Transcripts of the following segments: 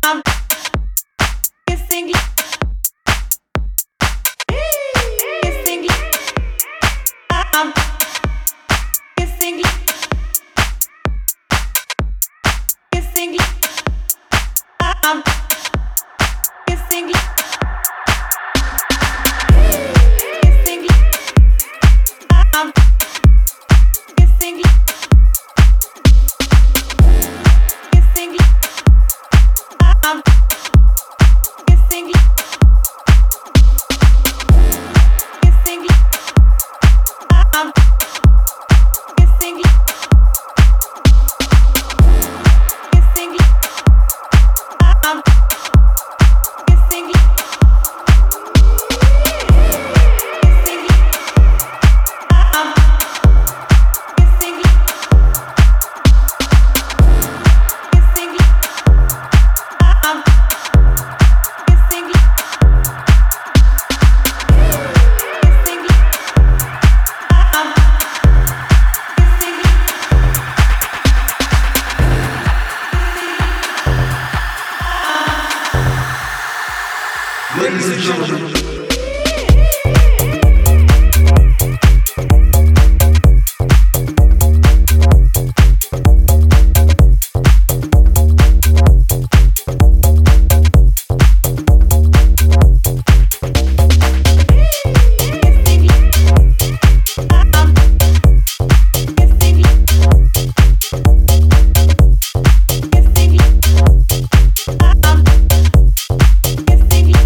I'm kissing you. Kissing you. I'm kissing you. Kissing you. I'm kissing you. Kissing you. I'm kissing you. Kissing you. I'm kissing you. Kissing you. I'm kissing you. Kissing you. I'm kissing you. Kissing you. I'm kissing you. Kissing you. I'm kissing you. Kissing you. I'm kissing you. Ladies and gentlemen. Kissing you. I'm kissing you. Kissing you. I'm kissing you.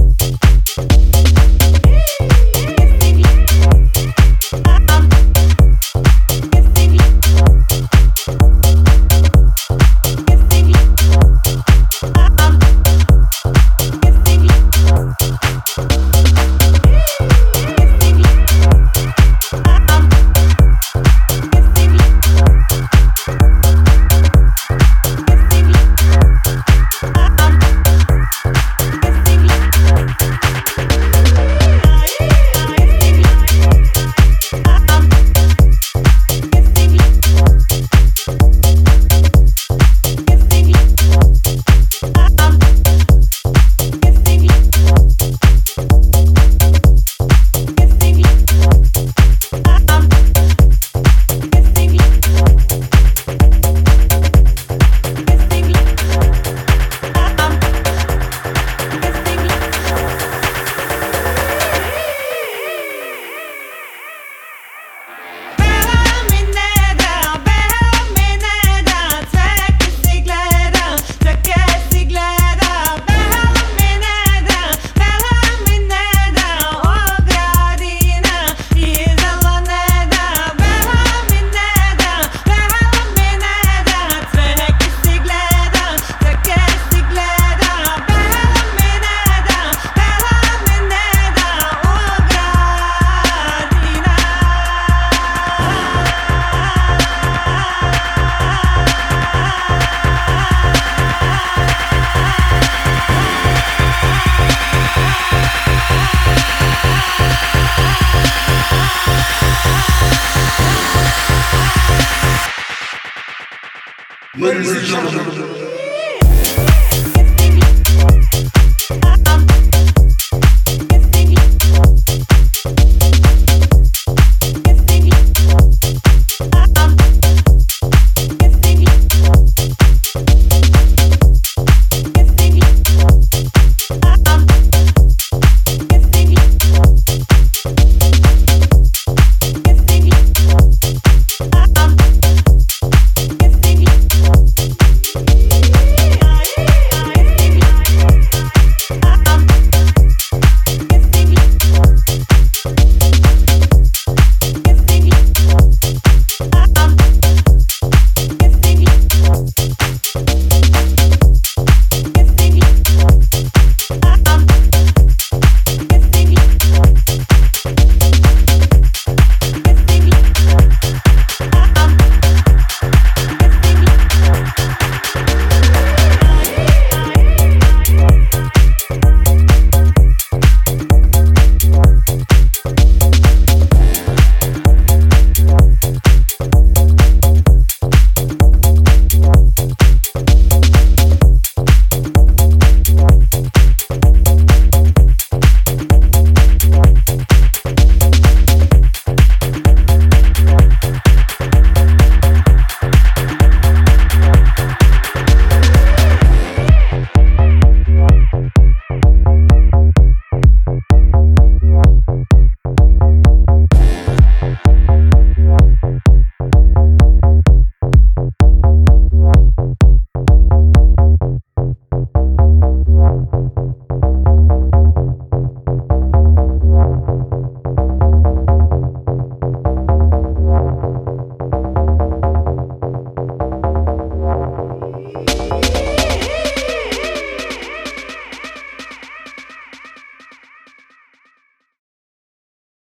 Kissing you. I'm kissing you. Kissing you. I'm kissing you. Kissing you. I'm kissing you. Kissing you. I'm kissing you. Ladies and gentlemen.